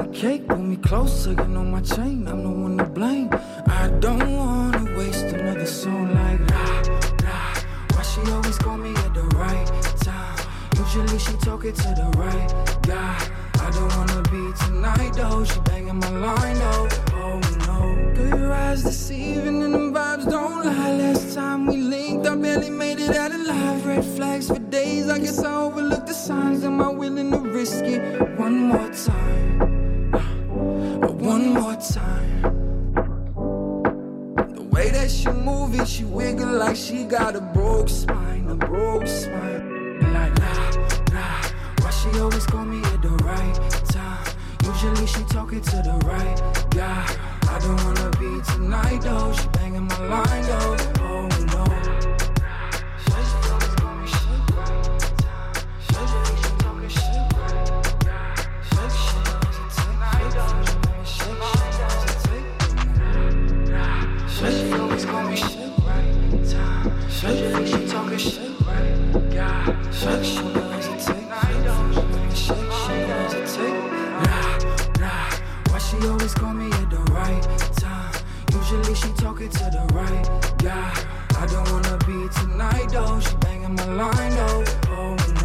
the cake, pull me closer, you know my chain, I'm the one to blame. I don't wanna waste another song like la, la. Why she always call me at the right time? Usually she talking to the right guy. I don't wanna be tonight though, she banging my line though, oh no. Girl, your eyes deceiving and them vibes don't lie. Last time we linked, I barely made it out alive. Red flags for days, I guess I overlooked the signs. Am I willing to risk it one more time? One more time. The way that she move it, she wiggle like she got a broke spine, a broke spine. Like la, la. Why she always call me at the right time? Usually she talking to the right guy. I don't wanna be tonight though, she banging my line though, oh no. She always call me shit right time. She talking shit right guy. Shake tonight though, she banging shake She always call me shit right time. She talking shit right guy. Shake tonight though, she banging shake Why she always call me at the right time? Usually she talking to the right guy. I don't wanna be tonight though, she banging my line though, oh no.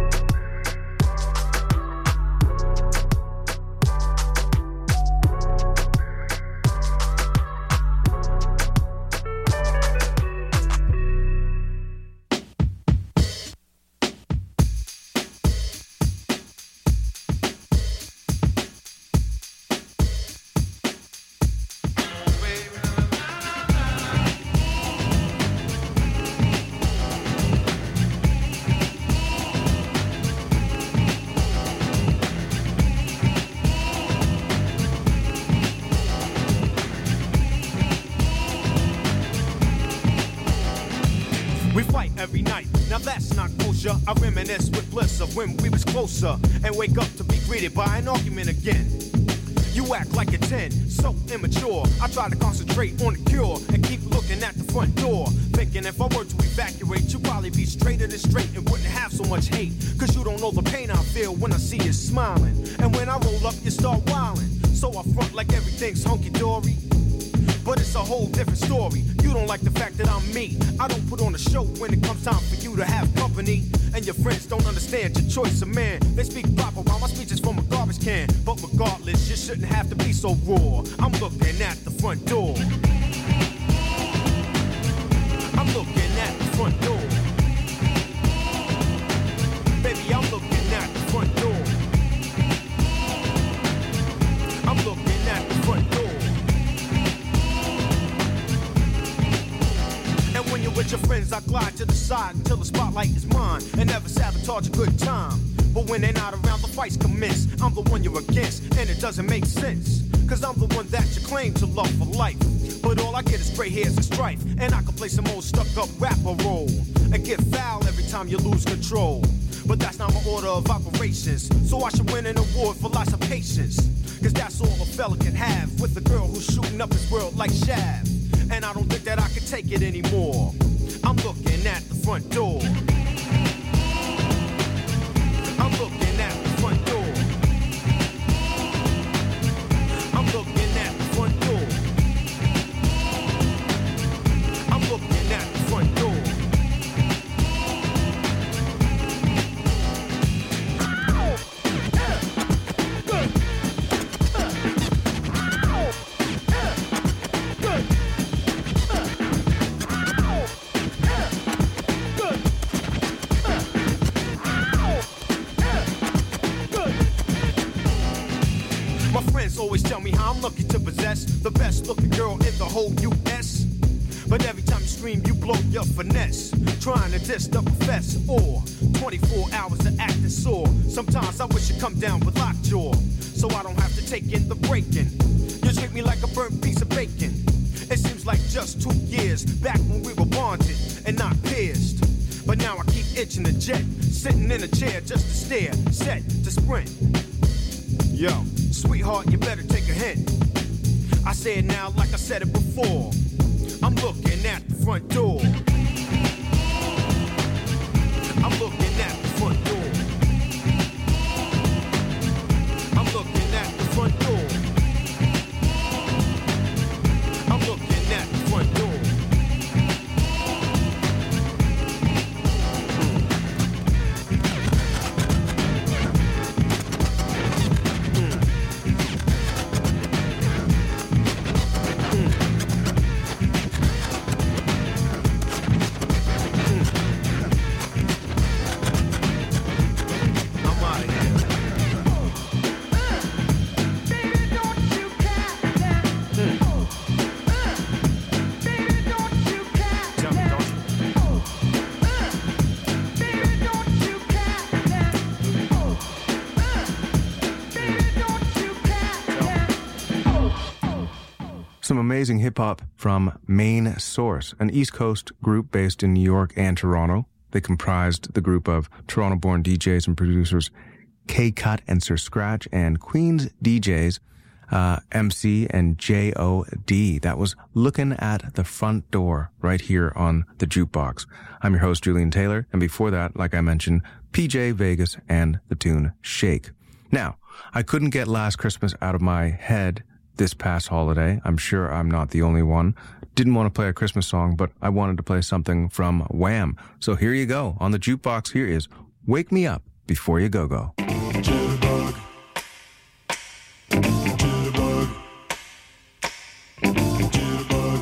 I reminisce with bliss of when we was closer and wake up to be greeted by an argument again. You act like a 10, so immature. I try to concentrate on the cure and keep looking at the front door, thinking if I were to evacuate, you'd probably be straighter than straight and wouldn't have so much hate. Cause you don't know the pain I feel when I see you smiling. And when I roll up, you start wilding. So I front like everything's hunky-dory. But it's a whole different story. You don't like the fact that I'm me. I don't put on a show when it comes time for you to have company. And your friends don't understand your choice of man. They speak proper while my speech is from a garbage can. But regardless, you shouldn't have to be so raw. I'm looking at the front door. I'm looking at the front door. Baby, I'm looking at the front door. I'm looking at the front door. When you're with your friends, I glide to the side until the spotlight is mine and never sabotage a good time. But when they're not around, the fights commence. I'm the one you're against, and it doesn't make sense. Cause I'm the one that you claim to love for life. But all I get is gray hairs and strife, and I can play some old stuck-up rapper role and get foul every time you lose control. But that's not my order of operations, so I should win an award for lots of patience. Cause that's all a fella can have with a girl who's shooting up his world like Shaft. And I don't think that I can take it anymore. I'm looking at the front door. I'm looking at the front door. I'm looking at the front door. I'm looking at the front door. Always tell me how I'm lucky to possess the best looking girl in the whole U.S. But every time you scream, you blow your finesse, trying to diss the professor. Or 24 hours of acting sore. Sometimes I wish you'd come down with lockjaw, so I don't have to take in the breaking. You treat me like a burnt piece of bacon. It seems like just 2 years back when we were bonded and not pierced. But now I keep itching the jet, sitting in a chair just to stare, set to sprint. Yo, sweetheart, you better take a hint. I say it now like I said it before. I'm looking at the front door. I'm looking at the front door. I'm looking at the front door. Some amazing hip-hop from Main Source, an East Coast group based in New York and Toronto. They comprised the group of Toronto-born DJs and producers K-Cut and Sir Scratch, and Queens DJs MC and J.O.D. That was Looking at the Front Door right here on the Jukebox. I'm your host, Julian Taylor, and before that, like I mentioned, PJ Vegas and the tune Shake. Now, I couldn't get Last Christmas out of my head this past holiday. I'm sure I'm not the only one. Didn't want to play a Christmas song, but I wanted to play something from Wham. So here you go. On the Jukebox, here is Wake Me Up Before You Go Go. Jitterbug. Jitterbug. Jitterbug.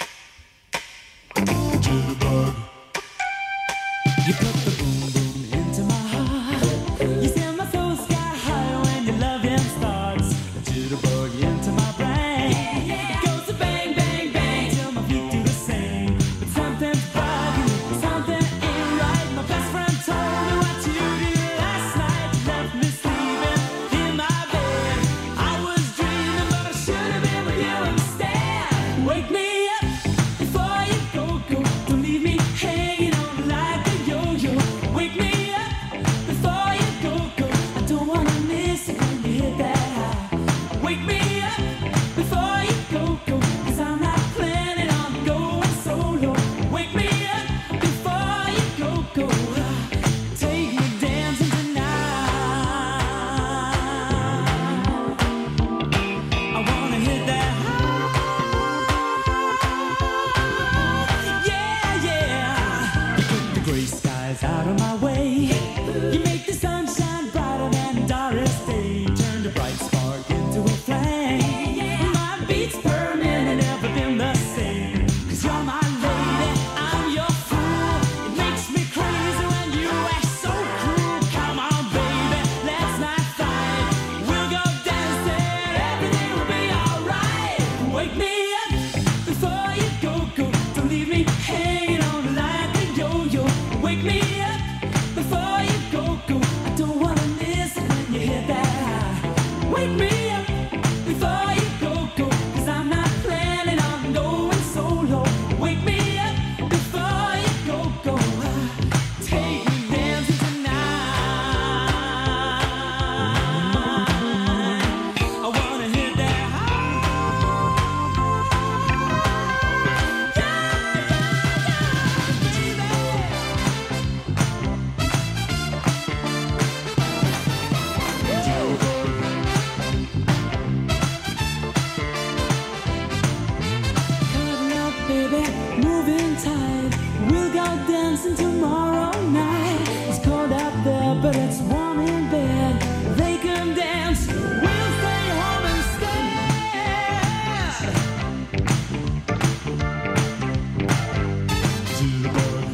Jitterbug. You put the boom boom into my heart. You send my soul sky high when your loving starts. The jitterbug into my brain. It goes to bang, bang, bang till my feet do the same. But something's bugging me, something ain't right. My best friend told me what you did last night. You left me sleeping in my bed. I was dreaming, but I should have been with you instead. Wake me up before you go, go. Don't leave me hanging on like a yo-yo. Wake me up before you go, go. I don't wanna miss it when you hit that high. Wake me up before you go, go. 'Cause I'm not planning on going solo. Wake me up before you go, go. Take me dancing tonight. I wanna hit that high. Yeah, yeah. You put the gray skies out of my way. You make the sunshine brighter than Doris Day. Turn the bright spark into a flame. My beats per minute never been the same. 'Cause you're my lady, I'm your fool. It makes me crazy when you act so cruel. Come on, baby, let's not fight. We'll go dancing, everything will be alright. Wake me up before you go, go. Don't leave me hanging on like a yo-yo. Wake me up before you go, go. I don't wanna miss it when you hit that high. Wake me up before you go, go. 'Cause I'm not planning on going solo. Wake me up before you go, go. Take me dancing tonight. I wanna hit that high. Cuddle up, baby, moving tight. We'll go dancing tomorrow night. It's cold out there, but it's warm in bed. They can dance, we'll stay home instead. Jitterbug.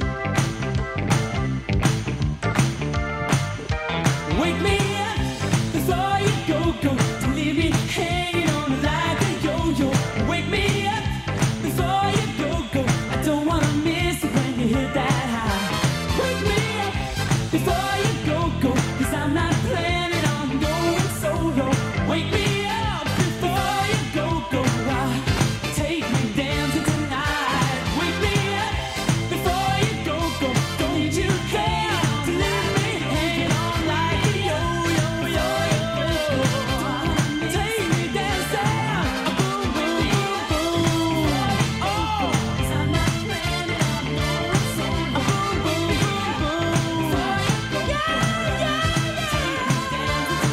Wake me up before you go, go. Don't leave me hanging on like a yo-yo. Wake me up before you go, go. I don't wanna miss it when you hit that high. Wake me up before you go, go. 'Cause I'm not planning on going solo. Wake me up before you go, go. Take me dancing tonight. Wake me up before you go, go. Don't you care to leave me hanging on like a yo-yo, yo-yo. Take me dancing, boom, boom, boom, boom. Oh, 'cause I'm not planning on going solo. Boom, boom, boom, boom. Yeah, yeah, yeah. Take me dancing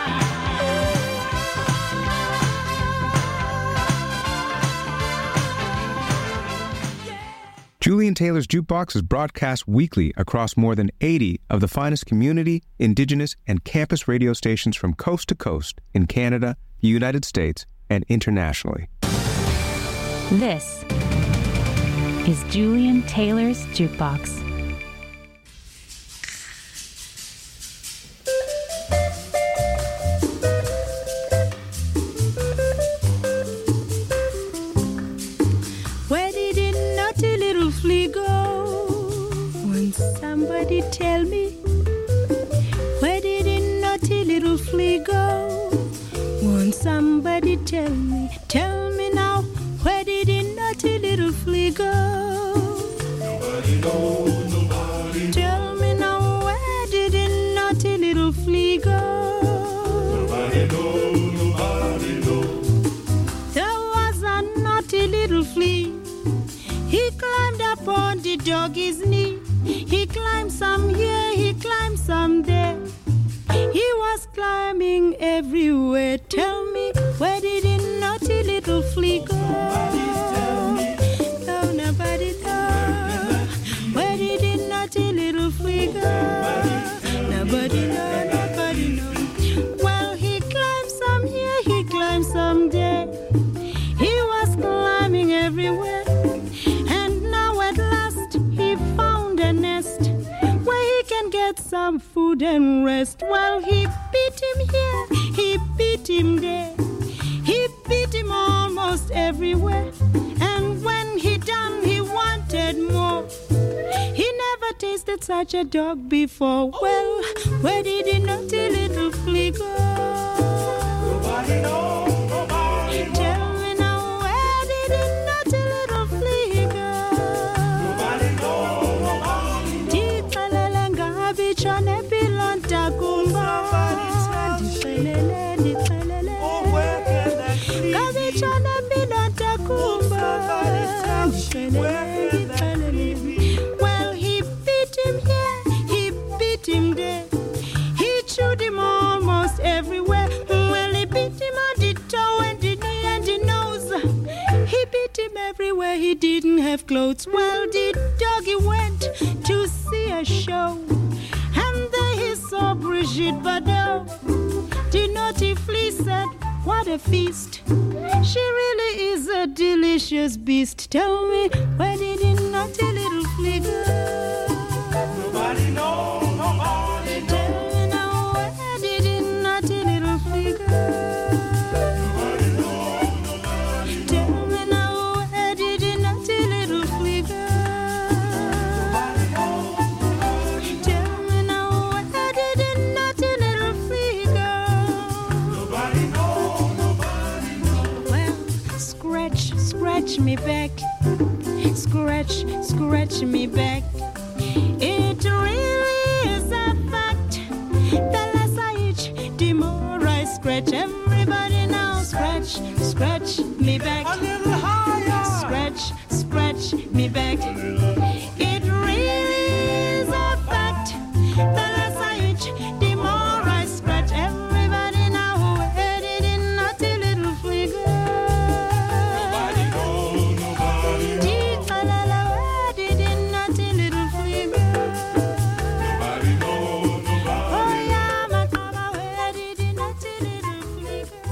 Julian Taylor's Jukebox is broadcast weekly across more than 80 of the finest community, indigenous, and campus radio stations from coast to coast in Canada, the United States, and internationally. This is Julian Taylor's Jukebox. Where did a naughty little flea go? Won't somebody tell me? Where did a naughty little flea go? Won't somebody tell me? Tell me now, naughty little flea go? Nobody knows, nobody knows. Tell me now, where did the naughty little flea go? Nobody knows, nobody knows. There was a naughty little flea. He climbed up on the doggy's knee. He climbed some here, he climbed some there. He was climbing everywhere. Tell me, where did the naughty little flea go? No, nobody knows. Where did the naughty little flea go? Nobody knows, nobody knows. Well, he climbed some here, he climbed some there. He was climbing everywhere. And now at last he found a nest where he can get some food and rest. Well, he beat him here, he beat him there. He beat him almost everywhere. And when he done, he wanted more. He never tasted such a dog before. Well, where did the naughty little flea go? Nobody knows, nobody knows. Tell me now, where did the naughty little flea go? Nobody knows, nobody knows. Dikalelenga bichone pilanta kumba. Dikelele, dikelele. Oh, where can that be? Gabichone pilanta kumba. Dikelele, dikelele. Well, he beat him here, he beat him there. He chewed him almost everywhere. Well, he beat him on the toe and the knee and the nose. He beat him everywhere. He didn't have clothes. Well, the doggy went to see a show. And there he saw Brigitte Bardot. The naughty flea said, what a feast. She really is a delicious beast. Tell me, where did the naughty little flea go? Nobody knows, nobody knows. Tell me now, where did the naughty little flea go? Nobody knows, nobody knows. Tell me now, where did the naughty little flea go? Nobody knows, nobody knows. Tell me now, where did the naughty little flea go? Nobody knows, nobody knows. Well, scratch, scratch me back. Scratch, scratch me back. It really is a fact. The less I itch, the more I scratch. Everybody now scratch, scratch me back. A little higher. Scratch, scratch me back. It really is a fact. The less I itch, the more I scratch. Everybody now, where did the naughty little flea go? Nobody knows, nobody knows. Dee-fa-la-la, where did the naughty little flea go? Nobody knows, nobody. Oh yeah, my mama, where did the naughty little flea go?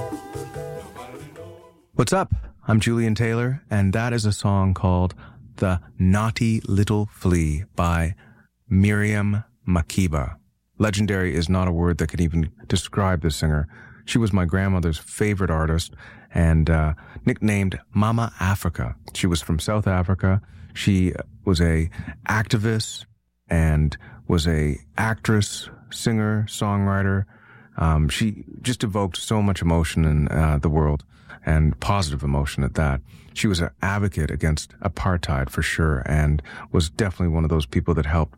Nobody knows. What's up? I'm Julian Taylor, and that is a song called The Naughty Little Flea by Miriam Makeba. Legendary is not a word that can even describe the singer. She was my grandmother's favorite artist and nicknamed Mama Africa. She was from South Africa. She was a activist and was a actress, singer, songwriter. She just evoked so much emotion in the world, and positive emotion at that. She was an advocate against apartheid for sure, and was definitely one of those people that helped,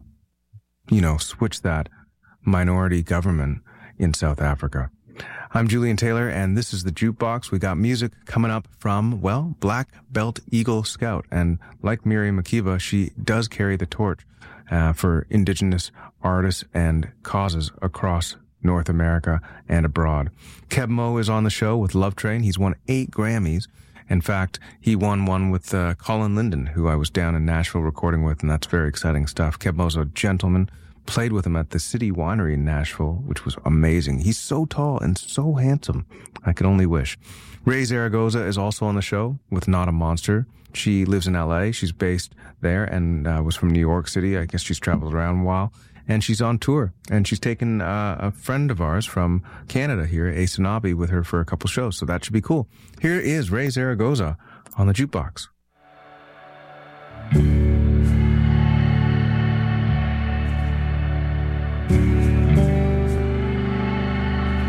switch that minority government in South Africa. I'm Julian Taylor, and this is the Jukebox. We got music coming up from, Black Belt Eagle Scout. And like Miriam Makeba, she does carry the torch for Indigenous artists and causes across North America and abroad. Keb Mo is on the show with Love Train. He's won 8 Grammys. In fact, he won one with Colin Linden, who I was down in Nashville recording with, and that's very exciting stuff. Keb Mo's a gentleman. Played with him at the City Winery in Nashville, which was amazing. He's so tall and so handsome. I could only wish. Ray Zaragoza is also on the show with Not a Monster. She lives in LA. She's based there and was from New York City. I guess she's traveled around a while. And she's on tour. And she's taken a friend of ours from Canada here, Ace Anabi, with her for a couple shows. So that should be cool. Here is Ray Zaragoza on the Jukebox.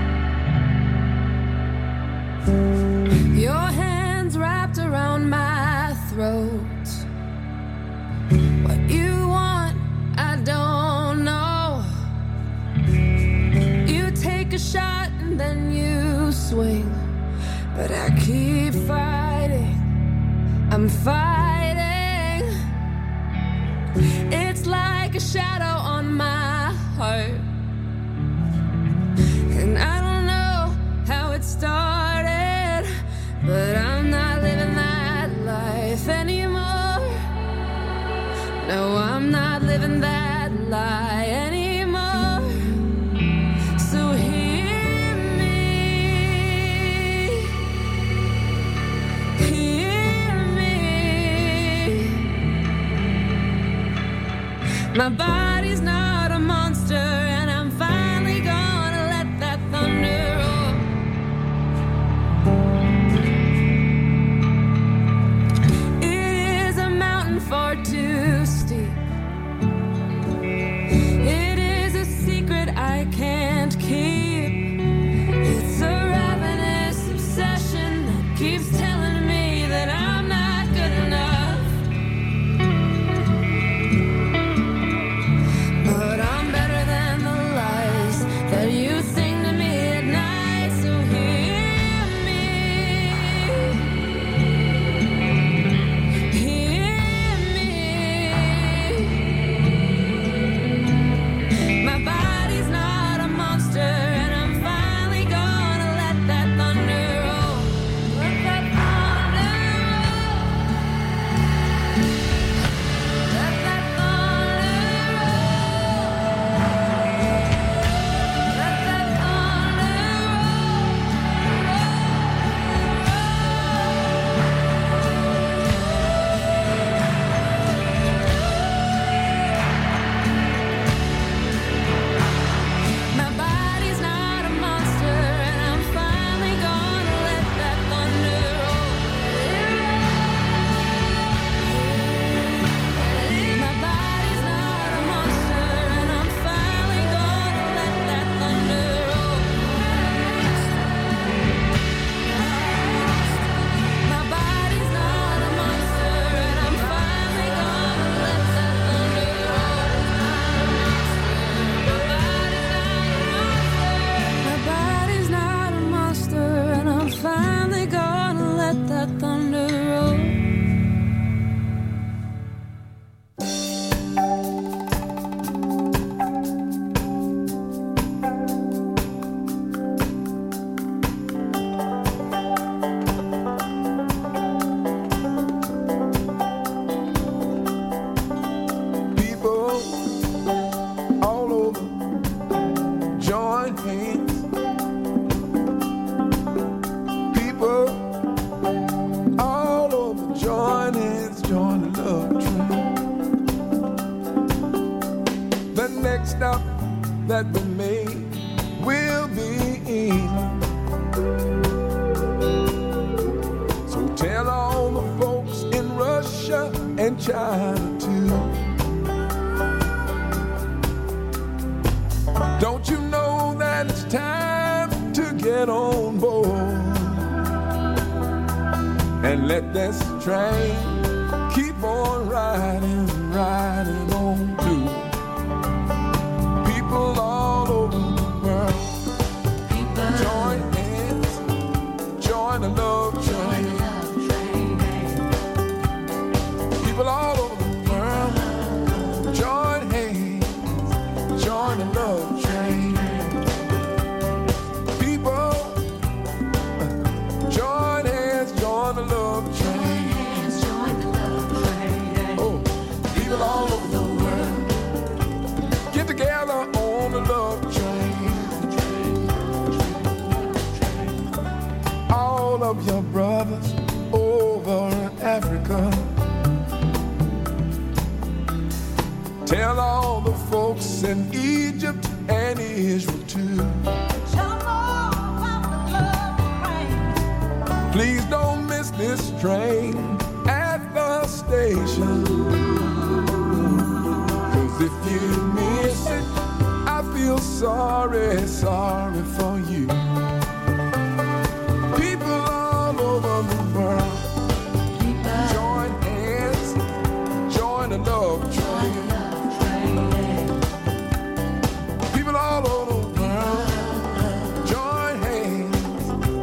Your hands wrapped around my swing, but I keep fighting. I'm fighting. It's like a shadow on my heart, and I don't know how it started, but I'm not living that life anymore. No, I'm not living that lie anymore. So hear me, hear me. My body's not a monster, and I'm finally gonna let that thunder roll. It is a mountain far too steep. It is a secret I can't keep. It's a ravenous obsession that keeps telling me that I'm not good enough. But I'm better than the lies that you sing to me at night. So hear me, hear me. My body's not a monster, and I'm finally gonna let that thunder roll. Let that thunder roll. Let that thunder roll. Let that thunder My body's not a monster, and I'm finally gonna let that thunder roll. My body's not a monster, and I'm finally gonna let that thunder roll. My body's not a monster, and I'm finally gonna let that thunder roll. My body's not a monster, and I'm finally gonna let that thunder roll. People all over, join hands. People all over, join hands, join the love train. The next stop that we make will be England. So tell all the folks in Russia and China too. Don't you know that it's time to get on board and let this train keep on riding, riding on through. People all over the world, join hands, join the love train. People all over the world, join hands, join the love train. People, join hands, join the love train. Oh, people all over the world, get together on the love train. All of your brothers over in Africa, tell all the folks in Egypt and Israel too. Please don't miss this train at the station. 'Cause if you miss it, I feel sorry, sorry for you. People all over the world, join hands, join the love train. People all over the world, join hands,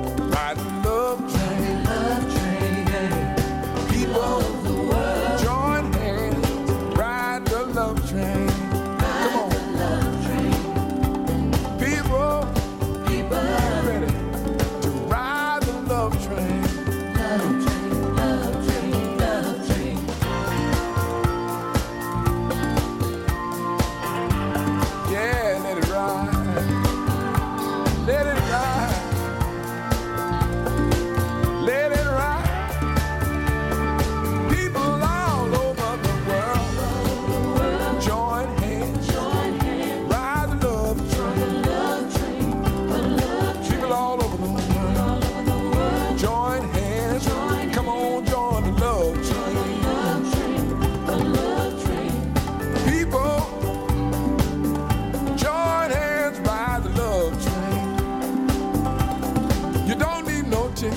preaching.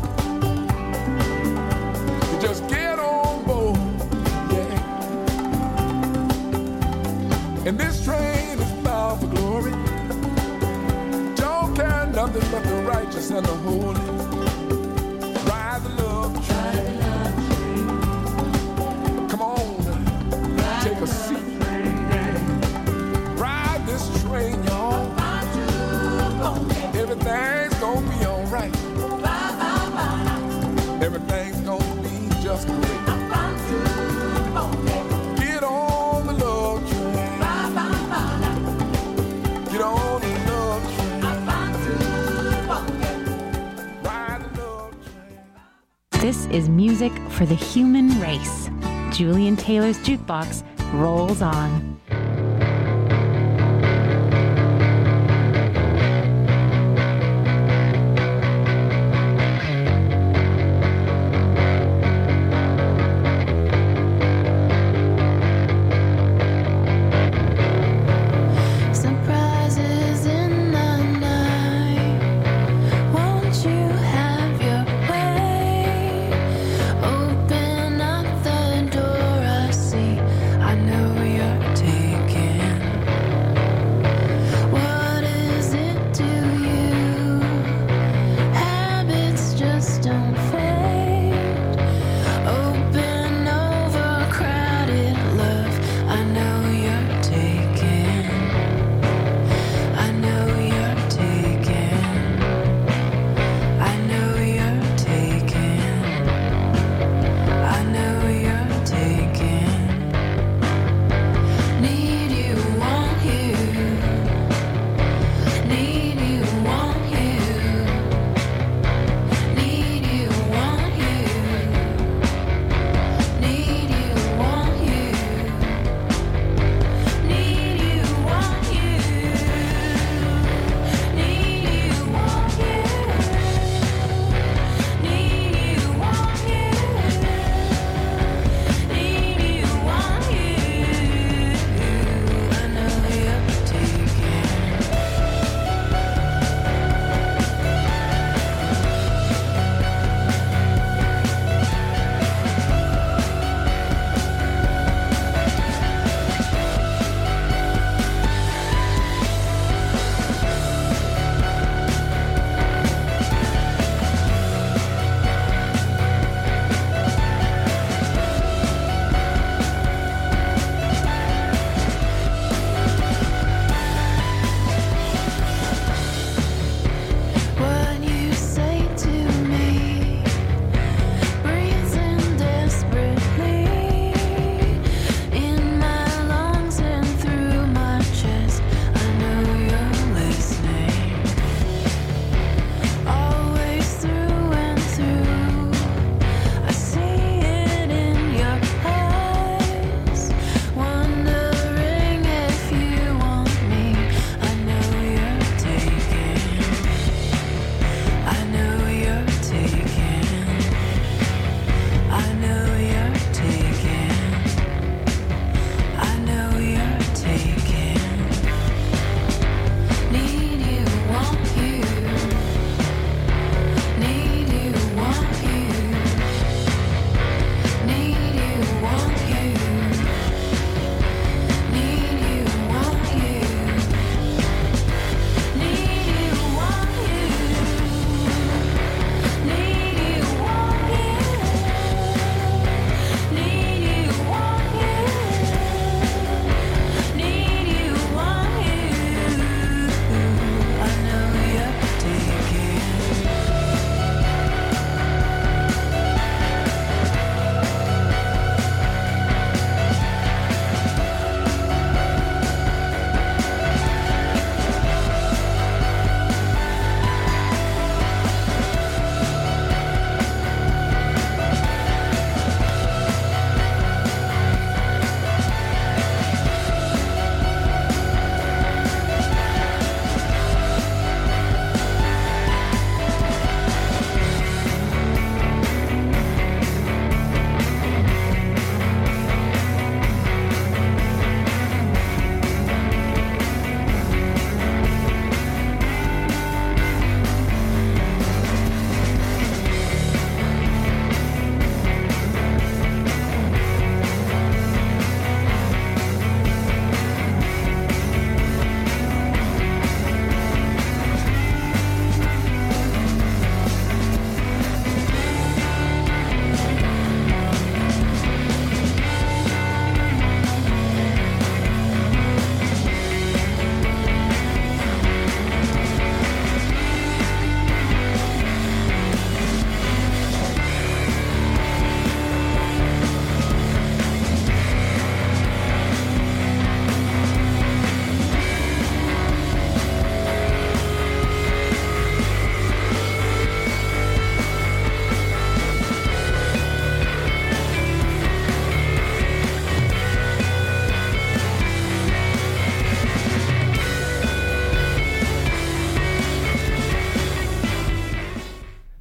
You just get on board, yeah. And this train is bound for glory. Don't care nothing but the righteous and the holy. Ride the love train. Come on, take a seat. Ride this train, y'all. Everything's gonna be alright. Everything's gonna be just great. Get on the love train. Get on the love train. Ride the love train. This is music for the human race. Julian Taylor's Jukebox rolls on. Surprises in the night. Won't you have your way? Open up the door. I see. I know you're taking.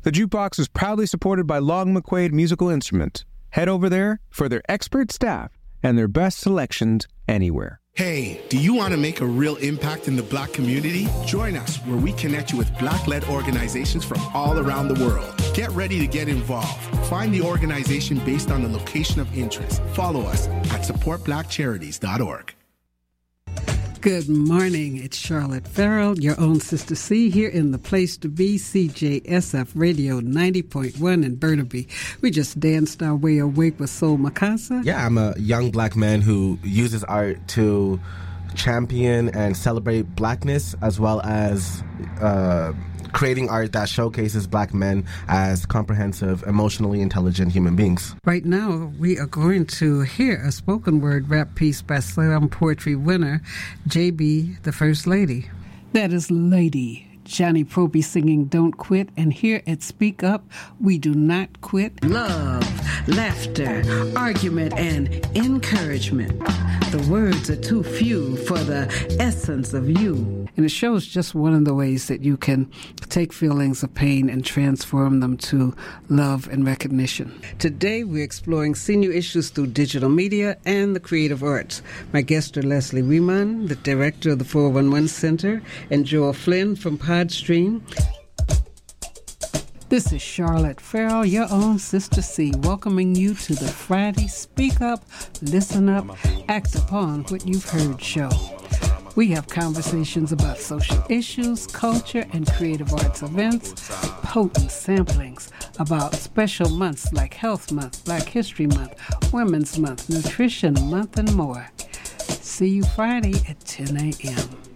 The Jukebox is proudly supported by Long McQuaid Musical Instruments. Head over there for their expert staff and their best selections anywhere. Hey, do you want to make a real impact in the Black community? Join us where we connect you with Black-led organizations from all around the world. Get ready to get involved. Find the organization based on the location of interest. Follow us at supportblackcharities.org. Good morning. It's Charlotte Farrell, your own Sister C, here in the place to be, CJSF Radio 90.1 in Burnaby. We just danced our way awake with Soul Makasa. Yeah, I'm a young Black man who uses art to champion and celebrate Blackness, as well as creating art that showcases Black men as comprehensive, emotionally intelligent human beings. Right now, we are going to hear a spoken word rap piece by Slam Poetry winner JB, the First Lady. That is Lady Johnny Proby singing Don't Quit, and here at Speak Up, we do not quit. Love, laughter, argument, and encouragement. The words are too few for the essence of you. And it shows just one of the ways that you can take feelings of pain and transform them to love and recognition. Today, we're exploring senior issues through digital media and the creative arts. My guests are Leslie Riemann, the director of the 411 Center, and Joel Flynn from Podstream. This is Charlotte Farrell, your own Sister C, welcoming you to the Friday Speak Up, Listen Up, Act Upon What You've Heard show. We have conversations about social issues, culture, and creative arts events, potent samplings about special months like Health Month, Black History Month, Women's Month, Nutrition Month, and more. See you Friday at 10 a.m.